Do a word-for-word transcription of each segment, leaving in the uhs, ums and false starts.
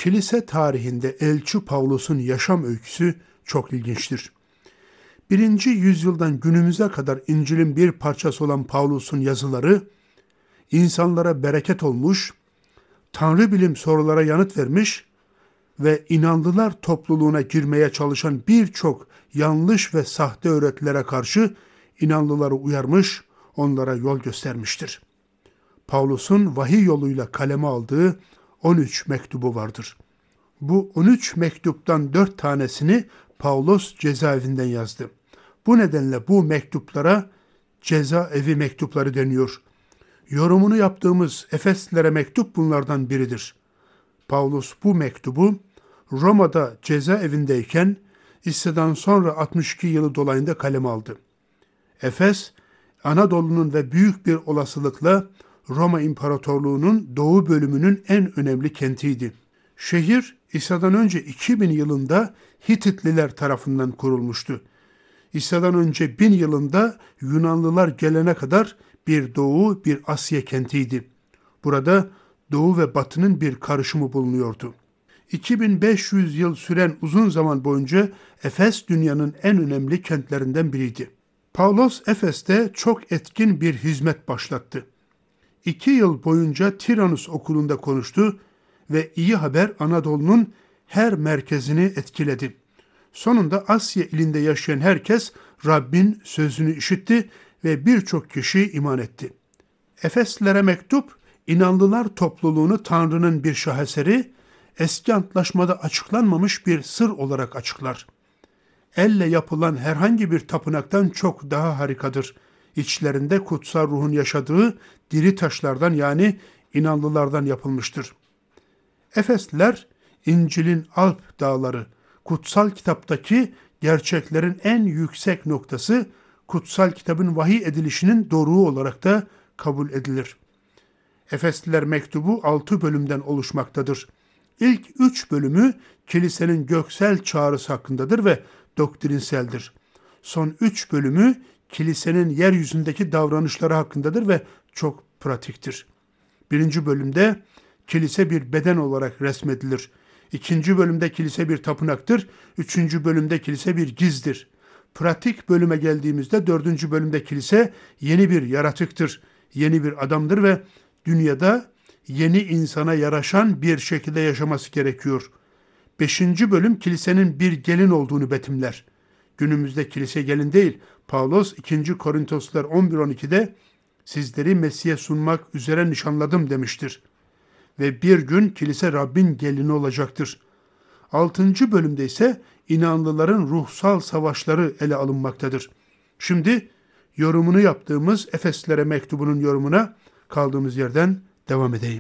Kilise tarihinde elçi Pavlus'un yaşam öyküsü çok ilginçtir. Birinci yüzyıldan günümüze kadar İncil'in bir parçası olan Pavlus'un yazıları, insanlara bereket olmuş, Tanrı bilim sorulara yanıt vermiş ve inanlılar topluluğuna girmeye çalışan birçok yanlış ve sahte öğretilere karşı inanlıları uyarmış, onlara yol göstermiştir. Pavlus'un vahiy yoluyla kaleme aldığı on üç mektubu vardır. Bu on üç mektuptan dört tanesini Pavlus cezaevinden yazdı. Bu nedenle bu mektuplara cezaevi mektupları deniyor. Yorumunu yaptığımız Efeslilere mektup bunlardan biridir. Pavlus bu mektubu Roma'da cezaevindeyken İsa'dan sonra altmış iki yılı dolayında kaleme aldı. Efes, Anadolu'nun ve büyük bir olasılıkla Roma İmparatorluğu'nun doğu bölümünün en önemli kentiydi. Şehir İsa'dan önce iki bin yılında Hititliler tarafından kurulmuştu. İsa'dan önce bin yılında Yunanlılar gelene kadar bir Doğu, bir Asya kentiydi. Burada Doğu ve Batı'nın bir karışımı bulunuyordu. iki bin beş yüz yıl süren uzun zaman boyunca Efes dünyanın en önemli kentlerinden biriydi. Pavlos Efes'te çok etkin bir hizmet başlattı. İki yıl boyunca Tiranus okulunda konuştu ve iyi haber Anadolu'nun her merkezini etkiledi. Sonunda Asya ilinde yaşayan herkes Rabbin sözünü işitti ve birçok kişi iman etti. Efeslilere mektup, inanlılar topluluğunu Tanrı'nın bir şaheseri, eski antlaşmada açıklanmamış bir sır olarak açıklar. Elle yapılan herhangi bir tapınaktan çok daha harikadır. İçlerinde kutsal ruhun yaşadığı diri taşlardan yani inanlılardan yapılmıştır. Efesliler, İncil'in Alp dağları, kutsal kitaptaki gerçeklerin en yüksek noktası, kutsal kitabın vahiy edilişinin doruğu olarak da kabul edilir. Efesliler mektubu altı bölümden oluşmaktadır. İlk üç bölümü kilisenin göksel çağrısı hakkındadır ve doktrinseldir. Son üç bölümü kilisenin yeryüzündeki davranışları hakkındadır ve çok pratiktir. Birinci bölümde kilise bir beden olarak resmedilir. İkinci bölümde kilise bir tapınaktır. Üçüncü bölümde kilise bir gizdir. Pratik bölüme geldiğimizde dördüncü bölümde kilise yeni bir yaratıktır, yeni bir adamdır ve dünyada yeni insana yaraşan bir şekilde yaşaması gerekiyor. Beşinci bölüm kilisenin bir gelin olduğunu betimler. Günümüzde kilise gelin değil. Pavlos ikinci Korintoslar on bir on iki'de sizleri Mesih'e sunmak üzere nişanladım demiştir. Ve bir gün kilise Rabbin gelini olacaktır. Altıncı bölümde ise inanlıların ruhsal savaşları ele alınmaktadır. Şimdi yorumunu yaptığımız Efeslilere mektubunun yorumuna kaldığımız yerden devam edeyim.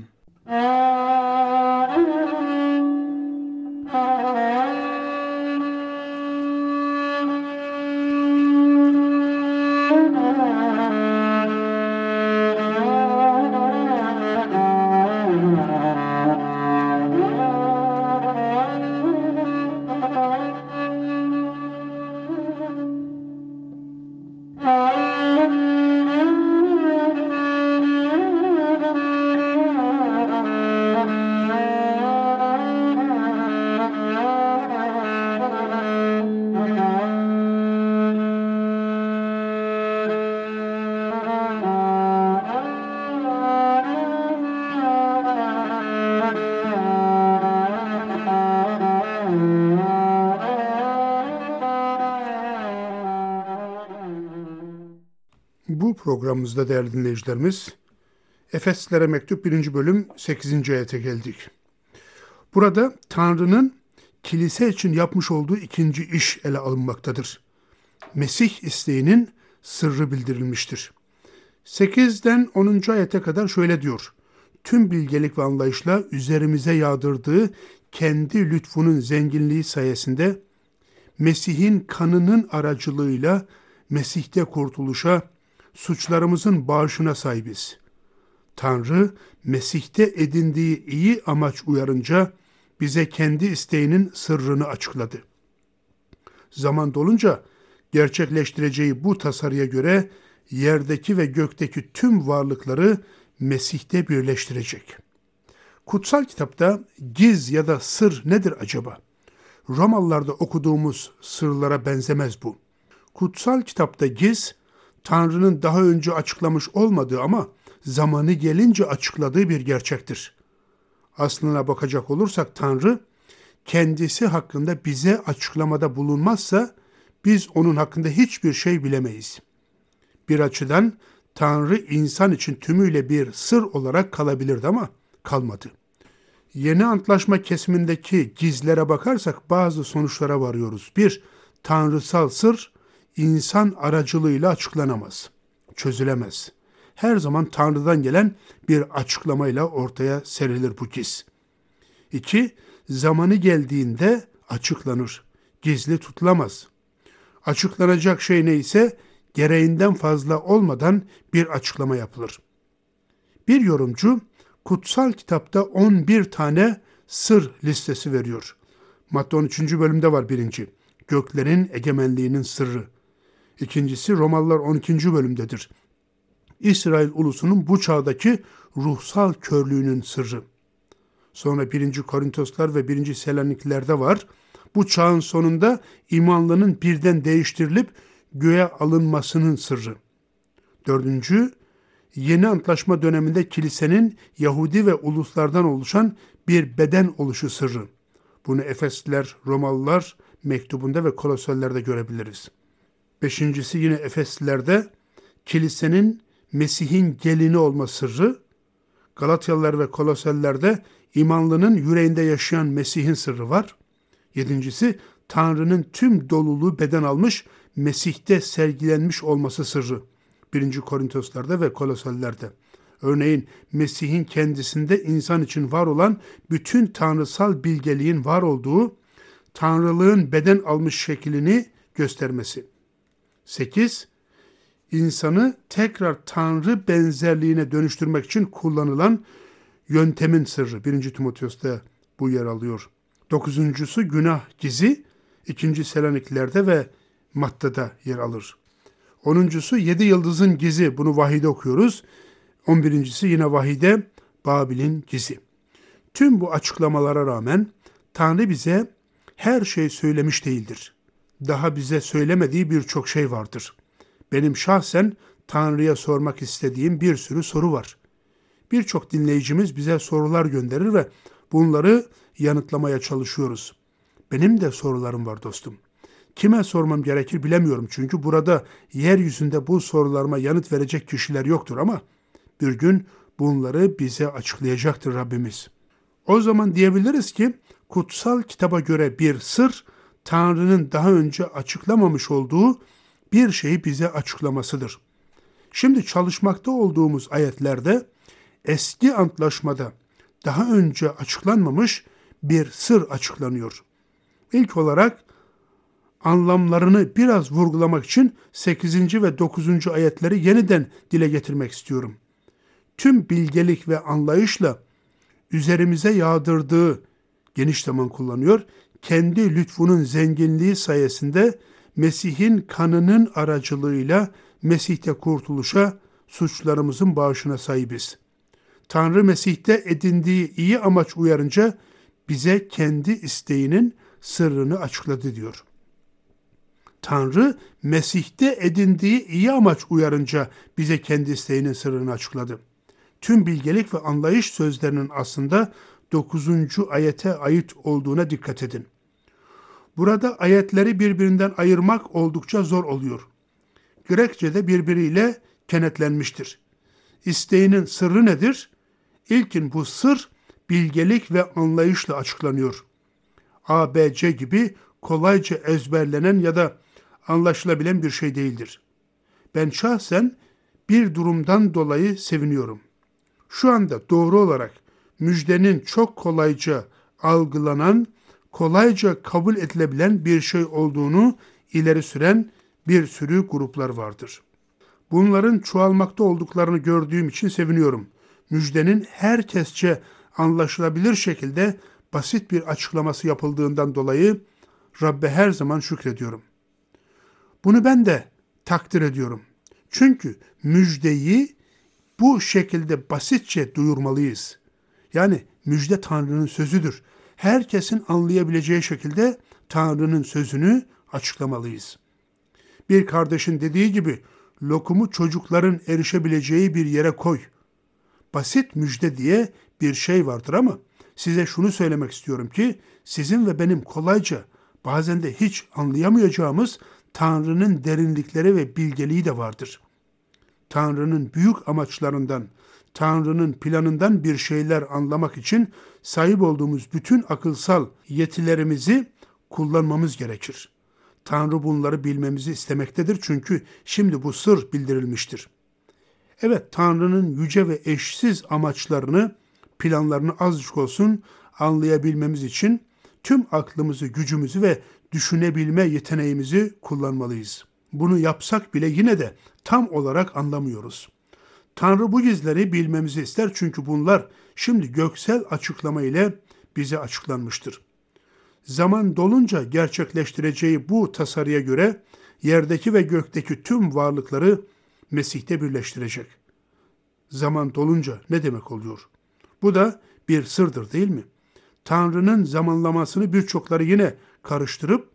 Bu programımızda değerli dinleyicilerimiz, Efeslilere mektup birinci bölüm sekizinci ayete geldik. Burada Tanrı'nın kilise için yapmış olduğu ikinci iş ele alınmaktadır. Mesih isteğinin sırrı bildirilmiştir. sekizden onuncu ayete kadar şöyle diyor. Tüm bilgelik ve anlayışla üzerimize yağdırdığı kendi lütfunun zenginliği sayesinde Mesih'in kanının aracılığıyla Mesih'te kurtuluşa, suçlarımızın bağışına sahibiz. Tanrı, Mesih'te edindiği iyi amaç uyarınca bize kendi isteğinin sırrını açıkladı. Zaman dolunca gerçekleştireceği bu tasarıya göre yerdeki ve gökteki tüm varlıkları Mesih'te birleştirecek. Kutsal kitapta giz ya da sır nedir acaba? Romalılarda okuduğumuz sırlara benzemez bu. Kutsal kitapta giz, Tanrı'nın daha önce açıklamış olmadığı ama zamanı gelince açıkladığı bir gerçektir. Aslına bakacak olursak Tanrı, kendisi hakkında bize açıklamada bulunmazsa biz onun hakkında hiçbir şey bilemeyiz. Bir açıdan Tanrı insan için tümüyle bir sır olarak kalabilirdi ama kalmadı. Yeni Antlaşma kesimindeki gizlere bakarsak bazı sonuçlara varıyoruz. Bir, tanrısal sır insan aracılığıyla açıklanamaz, çözülemez. Her zaman Tanrı'dan gelen bir açıklamayla ortaya serilir bu giz. İki, zamanı geldiğinde açıklanır, gizli tutulamaz. Açıklanacak şey neyse gereğinden fazla olmadan bir açıklama yapılır. Bir yorumcu kutsal kitapta on bir tane sır listesi veriyor. Matta on üçüncü bölümde var birinci. Göklerin egemenliğinin sırrı. İkincisi Romalılar on ikinci bölümdedir. İsrail ulusunun bu çağdaki ruhsal körlüğünün sırrı. Sonra birinci Korintoslar ve birinci Selanikliler'de var. Bu çağın sonunda imanlının birden değiştirilip göğe alınmasının sırrı. Dördüncü, Yeni Antlaşma döneminde kilisenin Yahudi ve uluslardan oluşan bir beden oluşu sırrı. Bunu Efesliler, Romalılar mektubunda ve Kolosserlerde görebiliriz. Beşincisi yine Efesliler'de kilisenin Mesih'in gelini olma sırrı. Galatyalılar ve Kolosserlerde imanlının yüreğinde yaşayan Mesih'in sırrı var. Yedincisi Tanrı'nın tüm doluluğu beden almış Mesih'te sergilenmiş olması sırrı. birinci Korintoslar'da ve Kolosserlerde. Örneğin Mesih'in kendisinde insan için var olan bütün tanrısal bilgeliğin var olduğu, tanrılığın beden almış şeklini göstermesi. sekiz. İnsanı tekrar Tanrı benzerliğine dönüştürmek için kullanılan yöntemin sırrı. birinci Timoteos'ta bu yer alıyor. dokuzuncusu günah gizi. ikinci Selanikliler'de ve Matta'da yer alır. onuncusu yedi yıldızın gizi. Bunu vahide okuyoruz. on birincisi yine vahide Babil'in gizi. Tüm bu açıklamalara rağmen Tanrı bize her şey söylemiş değildir. Daha bize söylemediği birçok şey vardır. Benim şahsen Tanrı'ya sormak istediğim bir sürü soru var. Birçok dinleyicimiz bize sorular gönderir ve bunları yanıtlamaya çalışıyoruz. Benim de sorularım var dostum. Kime sormam gerekir bilemiyorum çünkü burada yeryüzünde bu sorularıma yanıt verecek kişiler yoktur ama bir gün bunları bize açıklayacaktır Rabbimiz. O zaman diyebiliriz ki kutsal kitaba göre bir sır Tanrı'nın daha önce açıklamamış olduğu bir şeyi bize açıklamasıdır. Şimdi çalışmakta olduğumuz ayetlerde eski antlaşmada daha önce açıklanmamış bir sır açıklanıyor. İlk olarak anlamlarını biraz vurgulamak için sekizinci ve dokuzuncu ayetleri yeniden dile getirmek istiyorum. Tüm bilgelik ve anlayışla üzerimize yağdırdığı geniş zaman kullanıyor. Kendi lütfunun zenginliği sayesinde Mesih'in kanının aracılığıyla Mesih'te kurtuluşa, suçlarımızın bağışına sahibiz. Tanrı Mesih'te edindiği iyi amaç uyarınca bize kendi isteğinin sırrını açıkladı diyor. Tanrı Mesih'te edindiği iyi amaç uyarınca bize kendi isteğinin sırrını açıkladı. Tüm bilgelik ve anlayış sözlerinin aslında dokuzuncu ayete ait olduğuna dikkat edin. Burada ayetleri birbirinden ayırmak oldukça zor oluyor. Grekçe'de birbiriyle kenetlenmiştir. İsteğinin sırrı nedir? İlkin bu sır bilgelik ve anlayışla açıklanıyor. A, B, C gibi kolayca ezberlenen ya da anlaşılabilen bir şey değildir. Ben şahsen bir durumdan dolayı seviniyorum. Şu anda doğru olarak müjdenin çok kolayca algılanan, kolayca kabul edilebilen bir şey olduğunu ileri süren bir sürü gruplar vardır. Bunların çoğalmakta olduklarını gördüğüm için seviniyorum. Müjdenin herkesçe anlaşılabilir şekilde basit bir açıklaması yapıldığından dolayı Rabbe her zaman şükrediyorum. Bunu ben de takdir ediyorum. Çünkü müjdeyi bu şekilde basitçe duyurmalıyız. Yani müjde Tanrı'nın sözüdür. Herkesin anlayabileceği şekilde Tanrı'nın sözünü açıklamalıyız. Bir kardeşin dediği gibi lokumu çocukların erişebileceği bir yere koy. Basit müjde diye bir şey vardır ama size şunu söylemek istiyorum ki sizin ve benim kolayca bazen de hiç anlayamayacağımız Tanrı'nın derinlikleri ve bilgeliği de vardır. Tanrı'nın büyük amaçlarından, Tanrı'nın planından bir şeyler anlamak için sahip olduğumuz bütün akılsal yetilerimizi kullanmamız gerekir. Tanrı bunları bilmemizi istemektedir çünkü şimdi bu sır bildirilmiştir. Evet, Tanrı'nın yüce ve eşsiz amaçlarını, planlarını azıcık olsun anlayabilmemiz için tüm aklımızı, gücümüzü ve düşünebilme yeteneğimizi kullanmalıyız. Bunu yapsak bile yine de tam olarak anlamıyoruz. Tanrı bu gizleri bilmemizi ister çünkü bunlar şimdi göksel açıklama ile bize açıklanmıştır. Zaman dolunca gerçekleştireceği bu tasarıya göre yerdeki ve gökteki tüm varlıkları Mesih'te birleştirecek. Zaman dolunca ne demek oluyor? Bu da bir sırdır değil mi? Tanrı'nın zamanlamasını birçokları yine karıştırıp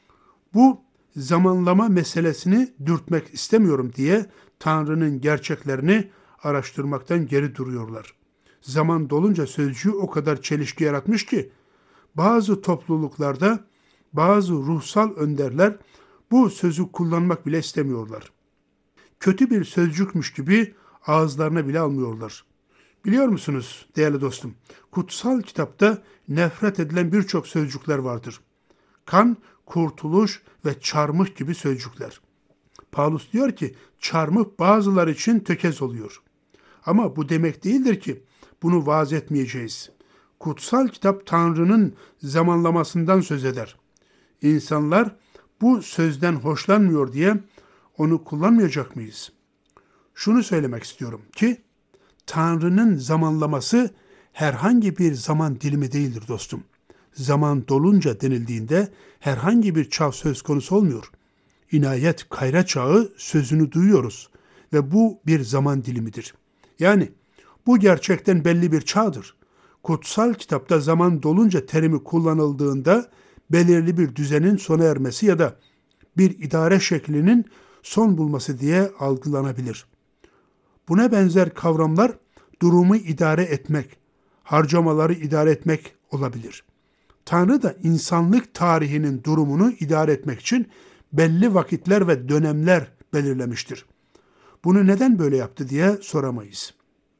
bu zamanlama meselesini dürtmek istemiyorum diye Tanrı'nın gerçeklerini araştırmaktan geri duruyorlar. Zaman dolunca sözcüğü o kadar çelişki yaratmış ki bazı topluluklarda bazı ruhsal önderler bu sözü kullanmak bile istemiyorlar. Kötü bir sözcükmüş gibi ağızlarına bile almıyorlar. Biliyor musunuz değerli dostum? Kutsal kitapta nefret edilen birçok sözcükler vardır. Kan, kurtuluş ve çarmıh gibi sözcükler. Paulus diyor ki çarmıh bazılar için tökez oluyor. Ama bu demek değildir ki bunu vaaz etmeyeceğiz. Kutsal kitap Tanrı'nın zamanlamasından söz eder. İnsanlar bu sözden hoşlanmıyor diye onu kullanmayacak mıyız? Şunu söylemek istiyorum ki Tanrı'nın zamanlaması herhangi bir zaman dilimi değildir dostum. Zaman dolunca denildiğinde herhangi bir çağ söz konusu olmuyor. İnayet kayra çağı sözünü duyuyoruz ve bu bir zaman dilimidir. Yani bu gerçekten belli bir çağdır. Kutsal kitapta zaman dolunca terimi kullanıldığında belirli bir düzenin sona ermesi ya da bir idare şeklinin son bulması diye algılanabilir. Buna benzer kavramlar durumu idare etmek, harcamaları idare etmek olabilir. Tanrı da insanlık tarihinin durumunu idare etmek için belli vakitler ve dönemler belirlemiştir. Bunu neden böyle yaptı diye soramayız.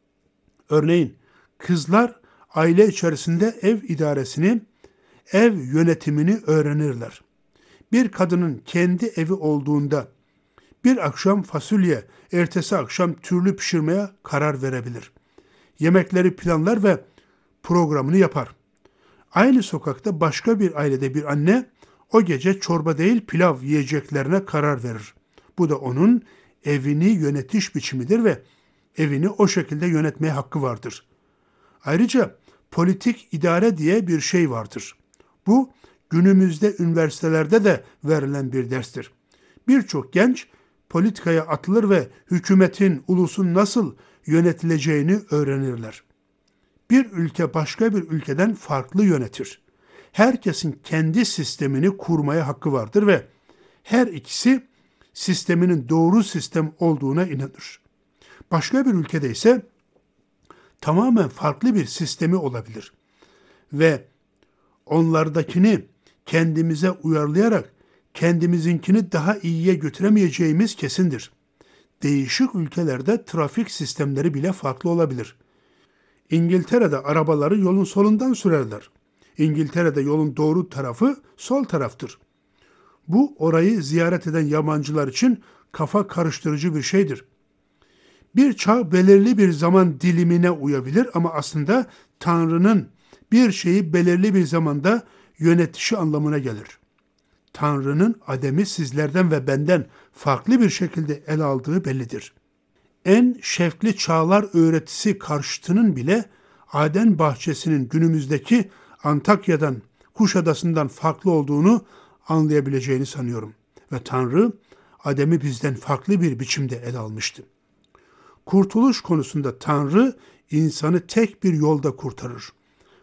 Örneğin kızlar aile içerisinde ev idaresini, ev yönetimini öğrenirler. Bir kadının kendi evi olduğunda bir akşam fasulye, ertesi akşam türlü pişirmeye karar verebilir. Yemekleri planlar ve programını yapar. Aynı sokakta başka bir ailede bir anne o gece çorba değil pilav yiyeceklerine karar verir. Bu da onun evini yönetiş biçimidir ve evini o şekilde yönetmeye hakkı vardır. Ayrıca politik idare diye bir şey vardır. Bu günümüzde üniversitelerde de verilen bir derstir. Birçok genç politikaya atılır ve hükümetin, ulusun nasıl yönetileceğini öğrenirler. Bir ülke başka bir ülkeden farklı yönetir. Herkesin kendi sistemini kurmaya hakkı vardır ve her ikisi sisteminin doğru sistem olduğuna inanır. Başka bir ülkede ise tamamen farklı bir sistemi olabilir ve onlardakini kendimize uyarlayarak kendimizinkini daha iyiye götüremeyeceğimiz kesindir. Değişik ülkelerde trafik sistemleri bile farklı olabilir. İngiltere'de arabaları yolun solundan sürerler. İngiltere'de yolun doğru tarafı sol taraftır. Bu orayı ziyaret eden yabancılar için kafa karıştırıcı bir şeydir. Bir çağ belirli bir zaman dilimine uyabilir ama aslında Tanrı'nın bir şeyi belirli bir zamanda yönetişi anlamına gelir. Tanrı'nın Adem'i sizlerden ve benden farklı bir şekilde ele aldığı bellidir. En şevkli çağlar öğretisi karşıtının bile Aden bahçesinin günümüzdeki Antakya'dan, Kuşadası'ndan farklı olduğunu anlayabileceğini sanıyorum. Ve Tanrı Adem'i bizden farklı bir biçimde ele almıştı. Kurtuluş konusunda Tanrı insanı tek bir yolda kurtarır.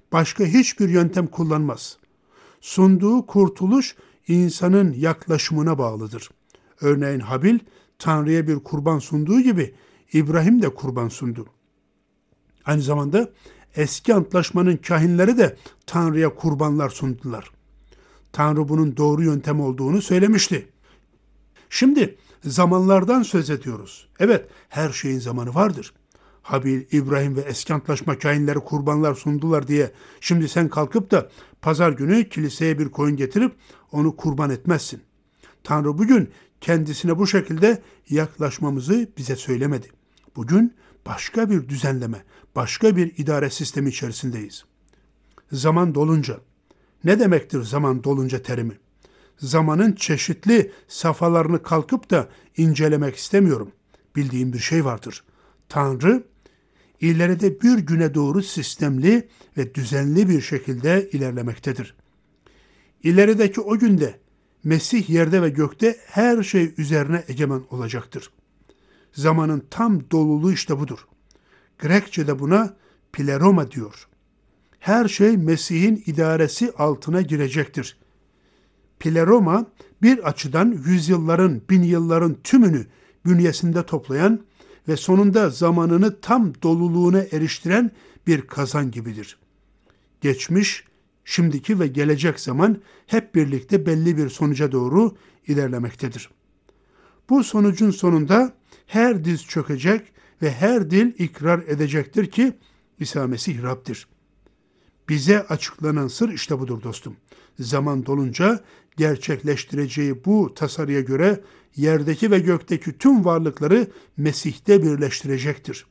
Başka hiçbir yöntem kullanmaz. Sunduğu kurtuluş insanın yaklaşımına bağlıdır. Örneğin Habil, Tanrı'ya bir kurban sunduğu gibi İbrahim de kurban sundu. Aynı zamanda eski antlaşmanın kahinleri de Tanrı'ya kurbanlar sundular. Tanrı bunun doğru yöntem olduğunu söylemişti. Şimdi zamanlardan söz ediyoruz. Evet, her şeyin zamanı vardır. Habil, İbrahim ve eski antlaşma kahinleri kurbanlar sundular diye şimdi sen kalkıp da pazar günü kiliseye bir koyun getirip onu kurban etmezsin. Tanrı bugün kendisine bu şekilde yaklaşmamızı bize söylemedi. Bugün başka bir düzenleme, başka bir idare sistemi içerisindeyiz. Zaman dolunca. Ne demektir zaman dolunca terimi? Zamanın çeşitli safhalarını kalkıp da incelemek istemiyorum. Bildiğim bir şey vardır. Tanrı, ileride bir güne doğru sistemli ve düzenli bir şekilde ilerlemektedir. İlerideki o günde Mesih yerde ve gökte her şey üzerine egemen olacaktır. Zamanın tam doluluğu işte budur. Grekçe'de buna pleroma diyor. Her şey Mesih'in idaresi altına girecektir. Pleroma bir açıdan yüzyılların, bin yılların tümünü bünyesinde toplayan ve sonunda zamanını tam doluluğuna eriştiren bir kazan gibidir. Geçmiş, şimdiki ve gelecek zaman hep birlikte belli bir sonuca doğru ilerlemektedir. Bu sonucun sonunda her diz çökecek ve her dil ikrar edecektir ki İsa Mesih Rab'dir. Bize açıklanan sır işte budur dostum. Zaman dolunca gerçekleştireceği bu tasarıya göre yerdeki ve gökteki tüm varlıkları Mesih'te birleştirecektir.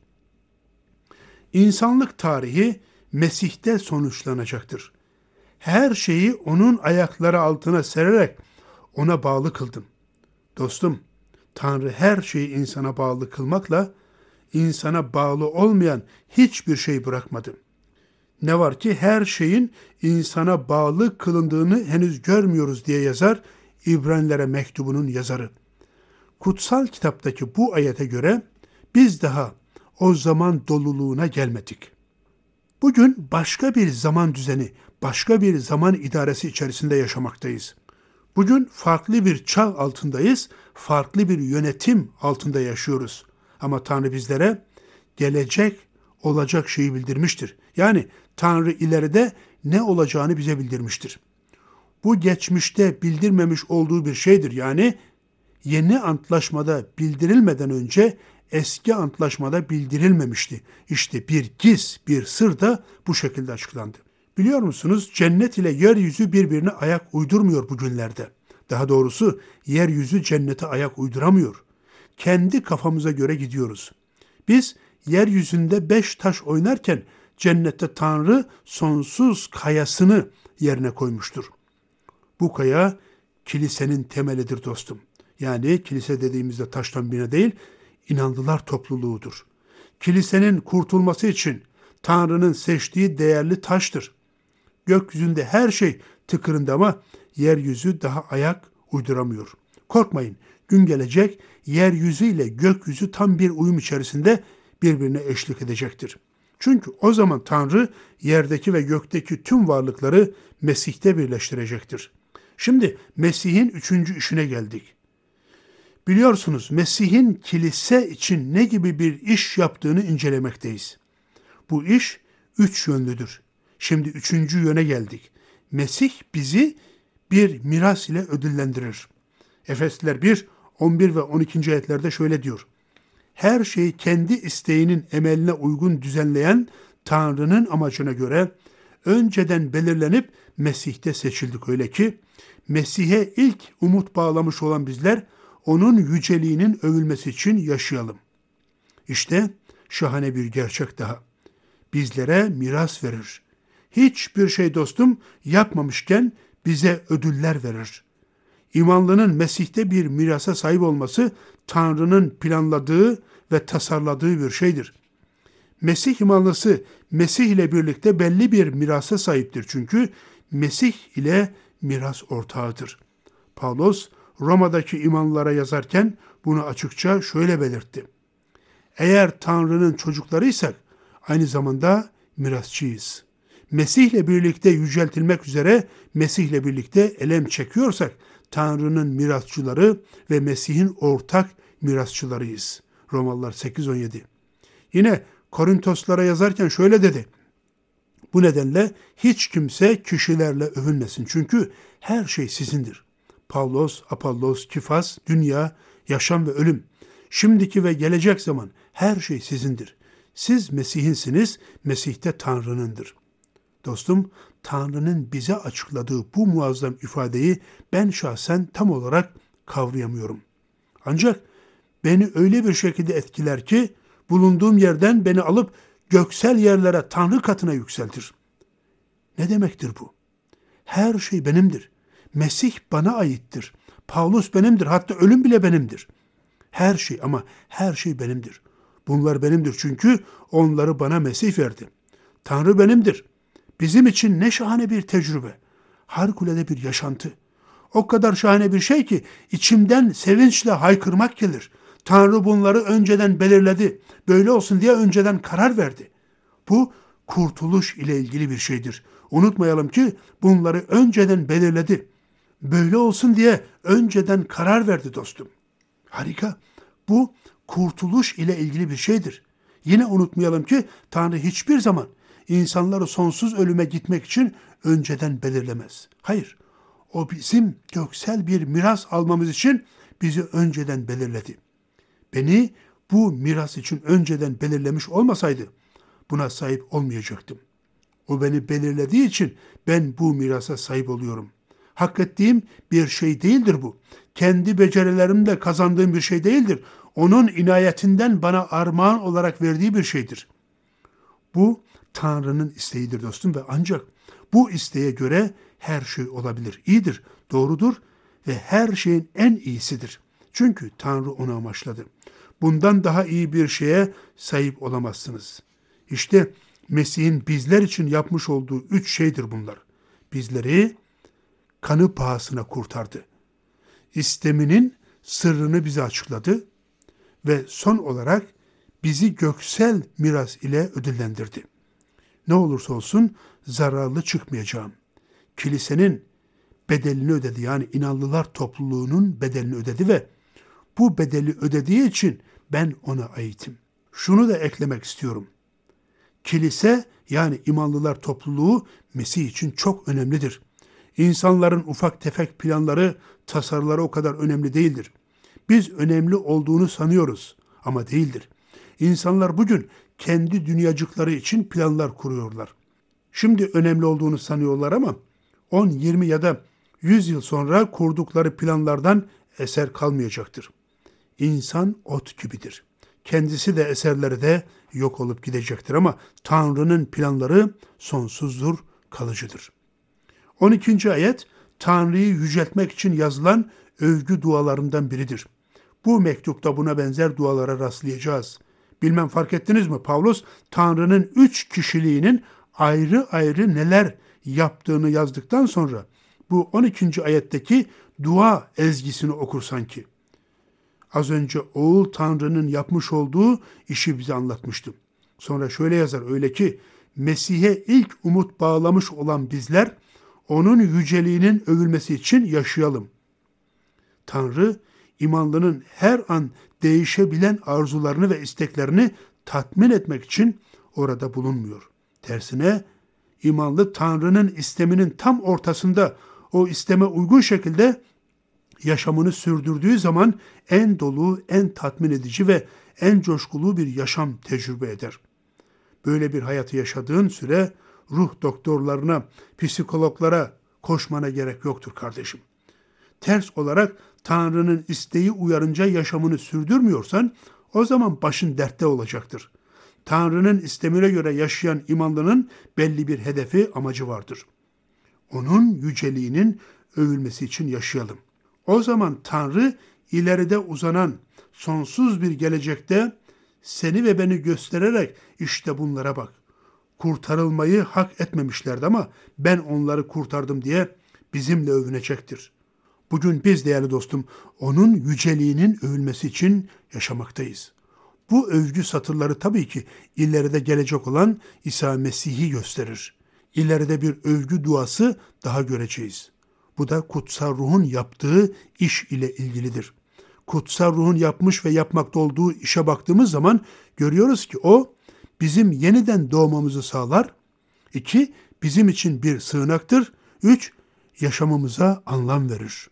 İnsanlık tarihi Mesih'te sonuçlanacaktır. Her şeyi onun ayakları altına sererek ona bağlı kıldım. Dostum, Tanrı her şeyi insana bağlı kılmakla insana bağlı olmayan hiçbir şey bırakmadı. Ne var ki her şeyin insana bağlı kılındığını henüz görmüyoruz diye yazar İbranilere mektubunun yazarı. Kutsal kitaptaki bu ayete göre biz daha o zaman doluluğuna gelmedik. Bugün başka bir zaman düzeni, başka bir zaman idaresi içerisinde yaşamaktayız. Bugün farklı bir çağ altındayız, farklı bir yönetim altında yaşıyoruz. Ama Tanrı bizlere gelecek olacak şeyi bildirmiştir. Yani Tanrı ileride ne olacağını bize bildirmiştir. Bu geçmişte bildirmemiş olduğu bir şeydir. Yani yeni antlaşmada bildirilmeden önce eski antlaşmada bildirilmemişti. İşte bir giz, bir sır da bu şekilde açıklandı. Biliyor musunuz, cennet ile yeryüzü birbirine ayak uydurmuyor bugünlerde. Daha doğrusu yeryüzü cennete ayak uyduramıyor. Kendi kafamıza göre gidiyoruz. Biz yeryüzünde beş taş oynarken cennette Tanrı sonsuz kayasını yerine koymuştur. Bu kaya kilisenin temelidir dostum. Yani kilise dediğimizde taştan bina değil, inanlılar topluluğudur. Kilisenin kurtulması için Tanrı'nın seçtiği değerli taştır. Gökyüzünde her şey tıkırında ama yeryüzü daha ayak uyduramıyor. Korkmayın, gün gelecek, yeryüzü ile gökyüzü tam bir uyum içerisinde birbirine eşlik edecektir. Çünkü o zaman Tanrı yerdeki ve gökteki tüm varlıkları Mesih'te birleştirecektir. Şimdi Mesih'in üçüncü işine geldik. Biliyorsunuz Mesih'in kilise için ne gibi bir iş yaptığını incelemekteyiz. Bu iş üç yönlüdür. Şimdi üçüncü yöne geldik. Mesih bizi bir miras ile ödüllendirir. Efesliler bir, on bir ve on ikinci ayetlerde şöyle diyor. Her şeyi kendi isteğinin emeline uygun düzenleyen Tanrı'nın amacına göre önceden belirlenip Mesih'te seçildik öyle ki Mesih'e ilk umut bağlamış olan bizler onun yüceliğinin övülmesi için yaşayalım. İşte şahane bir gerçek daha. Bizlere miras verir. Hiçbir şey dostum yapmamışken bize ödüller verir. İmanlının Mesih'te bir mirasa sahip olması Tanrı'nın planladığı ve tasarladığı bir şeydir. Mesih imanlısı Mesih ile birlikte belli bir mirasa sahiptir çünkü Mesih ile miras ortağıdır. Pavlos Roma'daki imanlılara yazarken bunu açıkça şöyle belirtti. Eğer Tanrı'nın çocuklarıysak aynı zamanda mirasçıyız. Mesih'le birlikte yüceltilmek üzere Mesih'le birlikte elem çekiyorsak Tanrı'nın mirasçıları ve Mesih'in ortak mirasçılarıyız. Romalılar sekiz on yedi. Yine Korintoslara yazarken şöyle dedi. Bu nedenle hiç kimse kişilerle övünmesin. Çünkü her şey sizindir. Pavlos, Apollos, Kifas, dünya, yaşam ve ölüm. Şimdiki ve gelecek zaman her şey sizindir. Siz Mesih'insiniz, Mesih de Tanrı'nındır. Dostum, Tanrı'nın bize açıkladığı bu muazzam ifadeyi ben şahsen tam olarak kavrayamıyorum. Ancak beni öyle bir şekilde etkiler ki bulunduğum yerden beni alıp göksel yerlere, Tanrı katına yükseltir. Ne demektir bu? Her şey benimdir. Mesih bana aittir. Pavlos benimdir. Hatta ölüm bile benimdir. Her şey, ama her şey benimdir. Bunlar benimdir çünkü onları bana Mesih verdi. Tanrı benimdir. Bizim için ne şahane bir tecrübe. Harikulade bir yaşantı. O kadar şahane bir şey ki içimden sevinçle haykırmak gelir. Tanrı bunları önceden belirledi. Böyle olsun diye önceden karar verdi. Bu kurtuluş ile ilgili bir şeydir. Unutmayalım ki bunları önceden belirledi. Böyle olsun diye önceden karar verdi dostum. Harika. Bu kurtuluş ile ilgili bir şeydir. Yine unutmayalım ki Tanrı hiçbir zaman insanları sonsuz ölüme gitmek için önceden belirlemez. Hayır. O bizim göksel bir miras almamız için bizi önceden belirledi. Beni bu miras için önceden belirlemiş olmasaydı buna sahip olmayacaktım. O beni belirlediği için ben bu mirasa sahip oluyorum. Hak ettiğim bir şey değildir bu. Kendi becerilerimle kazandığım bir şey değildir. Onun inayetinden bana armağan olarak verdiği bir şeydir. Bu Tanrı'nın isteğidir dostum ve ancak bu isteğe göre her şey olabilir. İyidir, doğrudur ve her şeyin en iyisidir. Çünkü Tanrı onu amaçladı. Bundan daha iyi bir şeye sahip olamazsınız. İşte Mesih'in bizler için yapmış olduğu üç şeydir bunlar. Bizleri kanı pahasına kurtardı. İsteminin sırrını bize açıkladı ve son olarak bizi göksel miras ile ödüllendirdi. Ne olursa olsun zararlı çıkmayacağım. Kilisenin bedelini ödedi, yani inanlılar topluluğunun bedelini ödedi ve bu bedeli ödediği için ben ona aitim. Şunu da eklemek istiyorum. Kilise, yani imanlılar topluluğu Mesih için çok önemlidir. İnsanların ufak tefek planları, tasarıları o kadar önemli değildir. Biz önemli olduğunu sanıyoruz ama değildir. İnsanlar bugün kendi dünyacıkları için planlar kuruyorlar. Şimdi önemli olduğunu sanıyorlar ama on, yirmi ya da yüz yıl sonra kurdukları planlardan eser kalmayacaktır. İnsan ot gibidir. Kendisi de eserleri de yok olup gidecektir ama Tanrı'nın planları sonsuzdur, kalıcıdır. on ikinci ayet Tanrı'yı yüceltmek için yazılan övgü dualarından biridir. Bu mektupta buna benzer dualara rastlayacağız. Bilmem fark ettiniz mi? Pavlos Tanrı'nın üç kişiliğinin ayrı ayrı neler yaptığını yazdıktan sonra bu on ikinci ayetteki dua ezgisini okur sanki. Az önce oğul Tanrı'nın yapmış olduğu işi bize anlatmıştı. Sonra şöyle yazar, öyle ki Mesih'e ilk umut bağlamış olan bizler onun yüceliğinin övülmesi için yaşayalım. Tanrı imanlının her an değişebilen arzularını ve isteklerini tatmin etmek için orada bulunmuyor. Tersine imanlı Tanrı'nın isteminin tam ortasında o isteme uygun şekilde yaşamını sürdürdüğü zaman en dolu, en tatmin edici ve en coşkulu bir yaşam tecrübe eder. Böyle bir hayatı yaşadığın süre ruh doktorlarına, psikologlara koşmana gerek yoktur kardeşim. Ters olarak Tanrı'nın isteği uyarınca yaşamını sürdürmüyorsan o zaman başın dertte olacaktır. Tanrı'nın istemine göre yaşayan imanlının belli bir hedefi, amacı vardır. Onun yüceliğinin övülmesi için yaşayalım. O zaman Tanrı ileride uzanan sonsuz bir gelecekte seni ve beni göstererek işte bunlara bak. Kurtarılmayı hak etmemişlerdi ama ben onları kurtardım diye bizimle övünecektir. Bugün biz değerli dostum onun yüceliğinin övülmesi için yaşamaktayız. Bu övgü satırları tabii ki ileride gelecek olan İsa Mesih'i gösterir. ileride bir övgü duası daha göreceğiz. Bu da kutsal ruhun yaptığı iş ile ilgilidir. Kutsal ruhun yapmış ve yapmakta olduğu işe baktığımız zaman görüyoruz ki o bizim yeniden doğmamızı sağlar. İki, bizim için bir sığınaktır. Üç, yaşamımıza anlam verir.